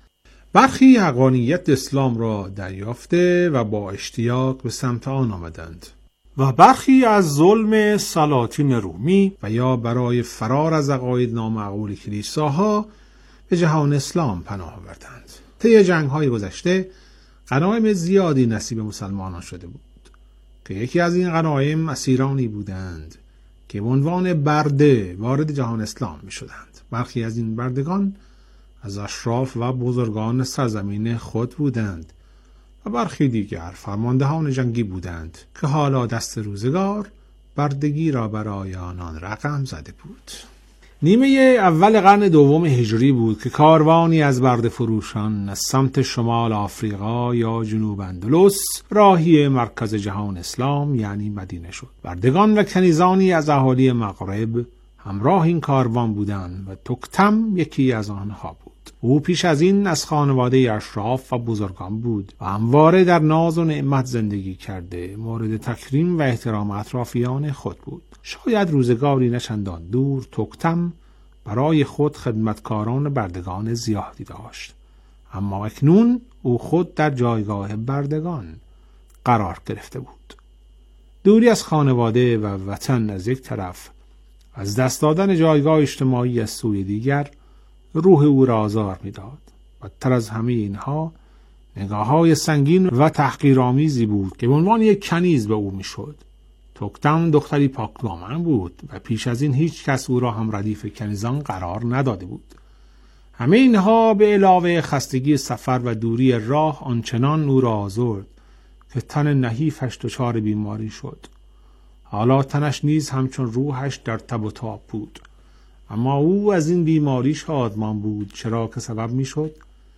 برخی حقانیت اسلام را دریافته و با اشتیاق به سمت آن آمدند و برخی از ظلم سلاطین رومی و یا برای فرار از عقاید نامعقول کلیساها به جهان اسلام پناه آوردند. طی جنگ‌های گذشته غنایم زیادی نصیب مسلمانان شده بود که یکی از این غنایم اسیرانی بودند که به عنوان برده وارد جهان اسلام می شدند. برخی از این بردگان از اشراف و بزرگان سرزمین خود بودند و برخی دیگر فرماندهان جنگی بودند که حالا دست روزگار بردگی را برای آنان رقم زده بود. نیمه اول قرن دوم هجری بود که کاروانی از برده فروشان از سمت شمال آفریقا یا جنوب اندلس راهی مرکز جهان اسلام یعنی مدینه شد. بردگان و کنیزانی از اهالی مغرب همراه این کاروان بودند و تکتم یکی از آنها بود. او پیش از این از خانواده اشراف و بزرگان بود و همواره در ناز و نعمت زندگی کرده مورد تکریم و احترام اطرافیان خود بود. شاید روزگاری نچندان دور تکتم برای خود خدمتکاران بردگان زیادی داشت، اما اکنون او خود در جایگاه بردگان قرار گرفته بود. دوری از خانواده و وطن از یک طرف، از دست دادن جایگاه اجتماعی از سوی دیگر روح او را آزار می‌داد. بدتر از همه اینها نگاه‌های سنگین و تحقیرآمیزی بود که به عنوان یک کنیز به او می‌شد. تکتم دختری پاکدامن بود و پیش از این هیچ کس او را هم ردیف کنیزان قرار نداده بود. همه اینها به علاوه خستگی سفر و دوری راه آنچنان او را آزرد که تن نحیفش دچار بیماری شد. حالا تنش نیز همچون روحش در تب و تاب بود، اما او از این بیماری شادمان بود، چرا که سبب می شد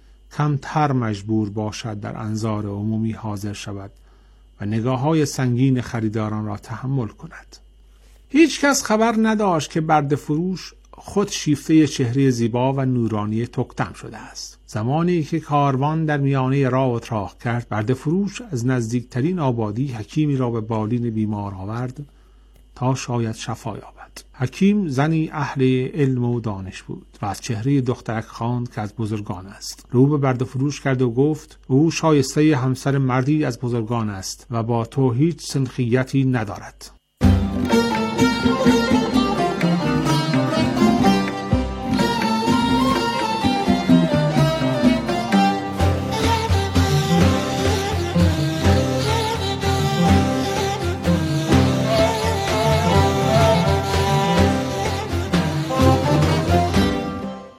کمتر مجبور باشد در انظار عمومی حاضر شود و نگاه‌های سنگین خریداران را تحمل کند. هیچ کس خبر نداشت که برده فروش خود شیفته چهره زیبا و نورانی تکتم شده است. زمانی که کاروان در میانه راه اتراق کرد، برده فروش از نزدیکترین آبادی حکیمی را به بالین بیمار آورد تا شاید شفا یابد. حکیم زنی اهل علم و دانش بود و از چهره دخترک خواند که از بزرگان است. رو به برده فروش کرد و گفت او شایسته همسر مردی از بزرگان است و با تو هیچ سنخیتی ندارد.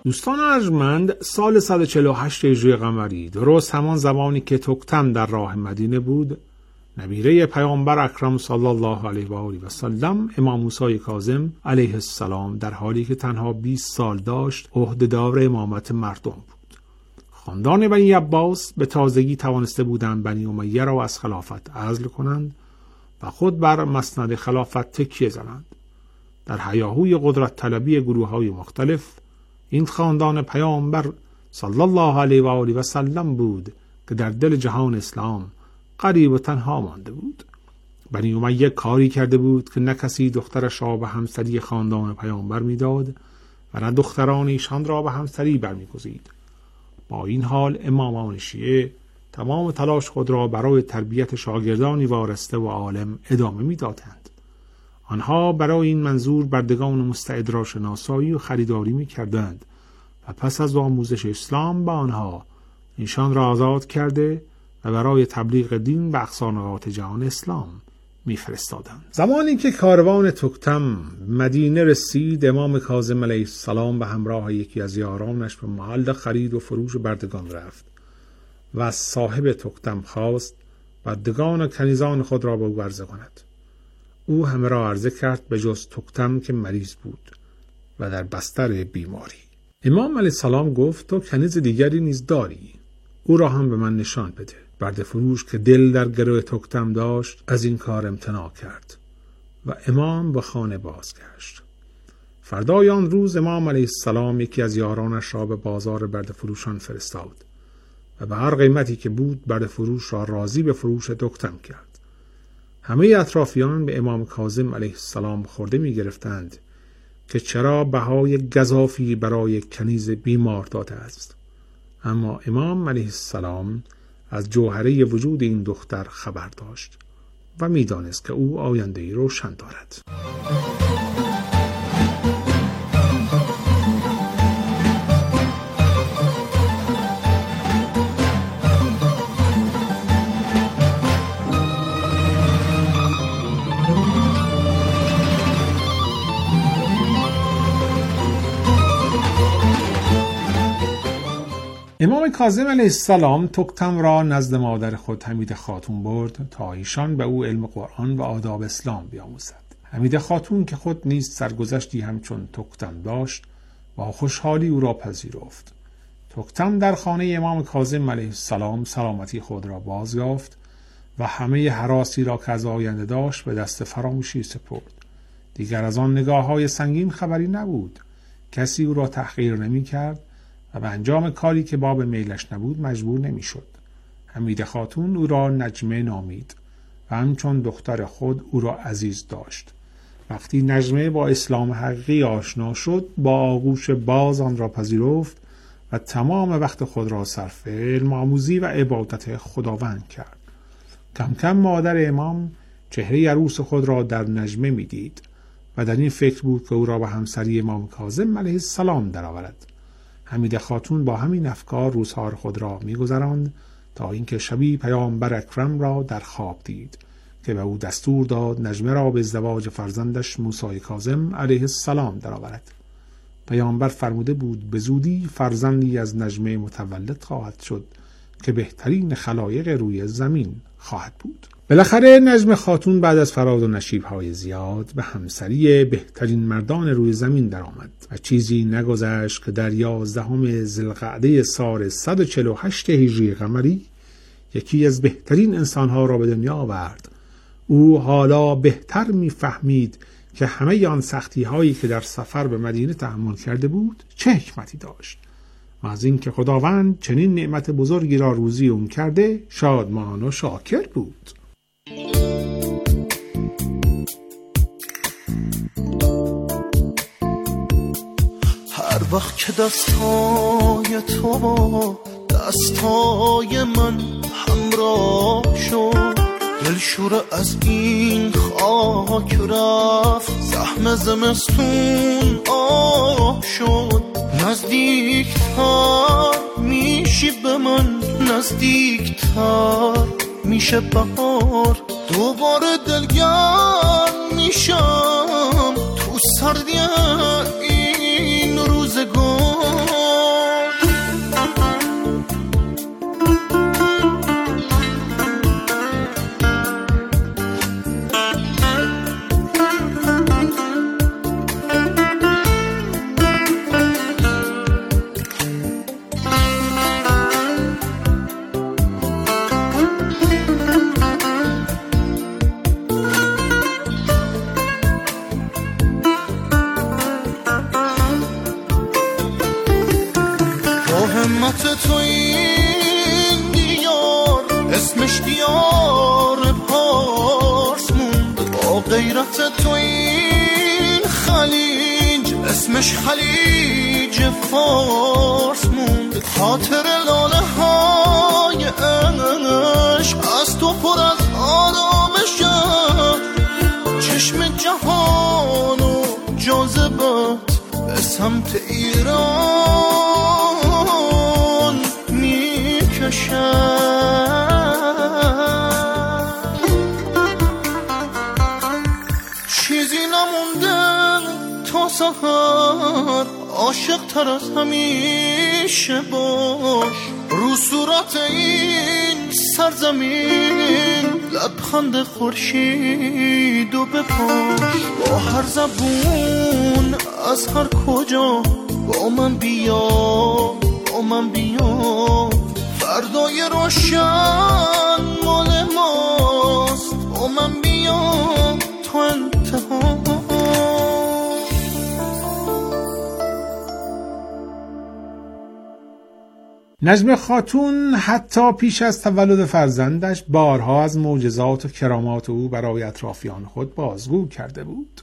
دوستان ارجمند، سال 148 هجری قمری، درست همان زمانی که تکتم در راه مدینه بود، نبیره پیامبر اکرم صلی الله علیه و آله و سلم، امام موسی کاظم علیه السلام، در حالی که تنها 20 سال داشت عهدهدار امامت مردم بود. خاندان بنی عباس به تازگی توانسته بودند بنی امیه را از خلافت عزل کنند و خود بر مسند خلافت تکیه زنند. در هیاهوی قدرت طلبی گروه‌های مختلف، این خاندان پیامبر صلی الله علیه و آله و سلم بود که در دل جهان اسلام غریب و تنها مانده بود. بنی امیه کاری کرده بود که نه کسی دخترش را به همسری خاندان پیامبر میداد و نه دختران ایشان را به همسری برمیگزید. با این حال امامان شیعه تمام تلاش خود را برای تربیت شاگردانی وارسته و عالم ادامه میدادند. آنها برای این منظور بردگان مستعد را شناسایی و خریداری میکردند و پس از آموزش اسلام به آنها ایشان را آزاد کرده و برای تبلیغ دین به اقصا نقاط جهان اسلام میفرستادند. زمانی که کاروان تکتم مدینه رسید، امام کاظم علیه السلام به همراه یکی از یارانش به محل خرید و فروش بردگان رفت و از صاحب تکتم خواست بردگان و کنیزان خود را به او عرضه کند. او همه را عرضه کرد به جز تکتم که مریض بود و در بستر بیماری. امام علیه السلام گفت تو کنیز دیگری نیز داری؟ او را هم به من نشان بده. برده فروش که دل در گروه تکتم داشت از این کار امتناع کرد و امام به خانه بازگشت. فردای آن روز امام علیه السلام یکی از یارانش را به بازار برده فروشان فرستاد و به هر قیمتی که بود برده فروش را راضی به فروش تکتم کرد. همه اطرافیان به امام کاظم علیه السلام خورده می گرفتند که چرا بهای گزافی برای کنیز بیمار داده است. اما امام علیه السلام از جوهره وجود این دختر خبر داشت و می دانست که او آینده‌ای روشن دارد. امام کاظم علیه السلام تکتم را نزد مادر خود حمیده خاتون برد تا ایشان به او علم قرآن و آداب اسلام بیاموزد. حمیده خاتون که خود نیز سرگذشتی همچون تکتم داشت با خوشحالی او را پذیرفت. تکتم در خانه امام کاظم علیه السلام سلامتی خود را باز یافت و همه هراسی را که از آینده داشت به دست فراموشی سپرد. دیگر از آن نگاه‌های سنگین خبری نبود. کسی او را تحقیر نمی کرد و به انجام کاری که باب میلش نبود مجبور نمی شد. حمیده خاتون او را نجمه نامید و همچون دختر خود او را عزیز داشت. وقتی نجمه با اسلام حقیقی آشنا شد، با آغوش باز آن را پذیرفت و تمام وقت خود را صرف علم آموزی و عبادت خداوند کرد. کم کم مادر امام چهره عروس خود را در نجمه می دید و در این فکر بود که او را به همسری امام کاظم علیه السلام درآورد. حمیده خاتون با همین افکار روزها خود را می‌گذراند تا اینکه شبی پیامبر اکرم را در خواب دید که به او دستور داد نجمه را به ازدواج فرزندش موسی کاظم علیه السلام درآورد. پیامبر فرموده بود به زودی فرزندی از نجمه متولد خواهد شد که بهترین خلایق روی زمین خواهد بود. بالاخره نجمه خاتون بعد از فراز و نشیب‌های زیاد به همسری بهترین مردان روی زمین درآمد و چیزی نگذشت که در 11 ذوالقعده سال 148 هجری قمری یکی از بهترین انسانها را به دنیا آورد. او حالا بهتر می‌فهمید که همه آن سختی‌هایی که در سفر به مدینه تحمل کرده بود چه حکمتی داشت و از اینکه خداوند چنین نعمت بزرگی را روزی اون کرده شادمان و شاکر بود. هر وقت که دستای تو با دستای من همراه شد، دلشوره از این خاک رفت، زحم زمستون آه شد. نزدیکتر میشی به من، نزدیکتر میشه بهار، دوباره دلگرم میشم تو سردی این روزگار. همت تو این دیار اسمش دیار پارس موند، با غیرت تو این خلیج اسمش خلیج فارس موند. خاطر لاله های عشق از تو پر از آرامشه، چشم جهان و جاذبت به سمت ایران میکشد. چیزی نمونده تا سحر، عاشق تر از همیشه باش. رو صورت این سرزمین لبخند خورشید و بپاش. با هر زبون از هر کجا با من بیا، با من بیا. فردای روشن مال ماست، با من بیا تا انتها. نجم خاتون حتی پیش از تولد فرزندش بارها از معجزات و کرامات او برای اطرافیان خود بازگو کرده بود.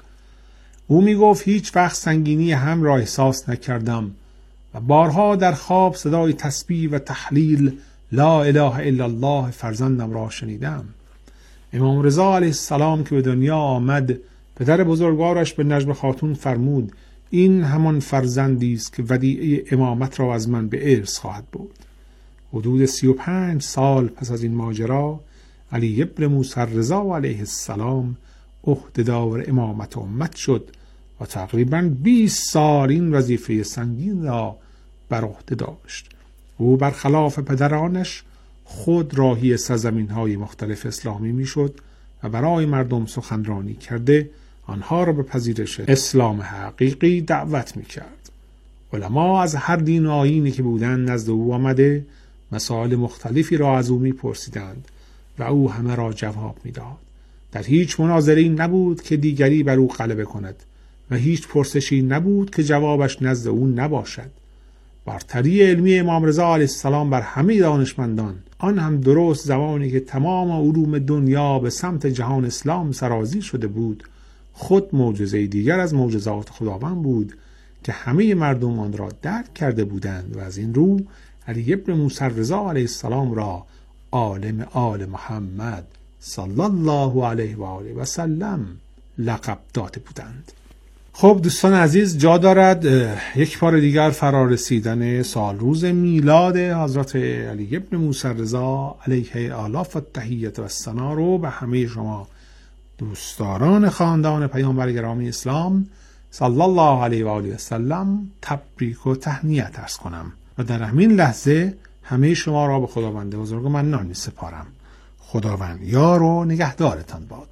او می گفت هیچ وقت سنگینی هم را احساس نکردم و بارها در خواب صدای تسبیح و تحلیل لا اله الا الله فرزندم را شنیدم. امام رضا علیه السلام که به دنیا آمد، پدر بزرگوارش به نجم خاتون فرمود این همان فرزندی است که ودیعه امامت را از من به ارث خواهد بود. حدود 35 سال پس از این ماجرا علی ابن موسی رضا علیه السلام عهدهدار امامت امت شد و تقریباً 20 سال این وظیفه سنگین را بر عهده داشت. او برخلاف پدرانش خود راهی سرزمین‌های مختلف اسلامی میشد و برای مردم سخنرانی کرده آنها را به پذیرش اسلام حقیقی دعوت میکرد. علما از هر دین و آیینی که بودند نزد او آمده مسائل مختلفی را از او میپرسیدند و او همه را جواب میداد. در هیچ مناظره‌ای نبود که دیگری بر او غلبه کند و هیچ پرسشی نبود که جوابش نزد او نباشد. برتری علمی امام رضا علیه السلام بر همه دانشمندان، آن هم درست زمانی که تمام علوم دنیا به سمت جهان اسلام سرازیر شده بود، خود معجزه دیگر از معجزات خداوند بود که همه مردم آن را درک کرده بودند و از این رو علی ابن موسی رضا علیه السلام را عالم آل محمد صلی الله علیه و آله و سلم لقب داده بودند. خب دوستان عزیز، جا دارد یک بار دیگر فرا رسیدن سال روز میلاد حضرت علی ابن موسی رضا علیه آلاف التحیت و الثنا رو به همه شما دوستداران خاندان پیامبر گرامی اسلام صلی الله علیه و آله و سلم تبریک و تهنیت عرض کنم و در همین لحظه همه شما را به خداوند بزرگ و منان می‌سپارم. خداوند یار و نگهدارتان باد.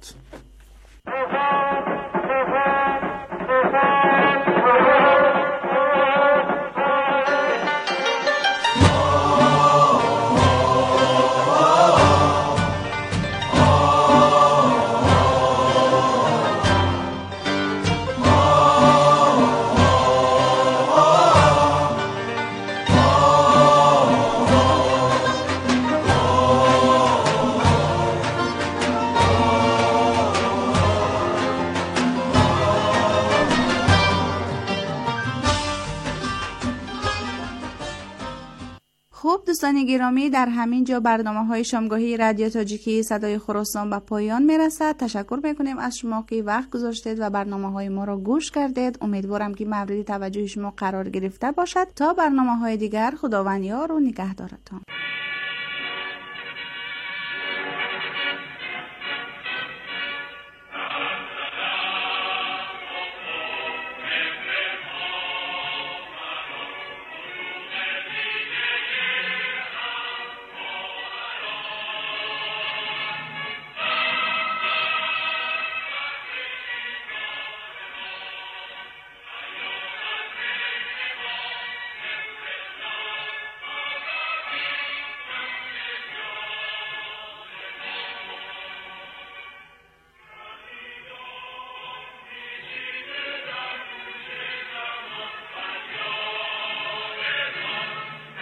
دوستان گرامی، در همین جا برنامه‌های شامگاهی رادیو تاجیکی صدای خراسان به پایان میرسد. تشکر میکنیم از شما که وقت گذاشتید و برنامه‌های ما را گوش کردید. امیدوارم که مورد توجه شما قرار گرفته باشد. تا برنامه‌های دیگر، خداوند یار و نگهدارتان.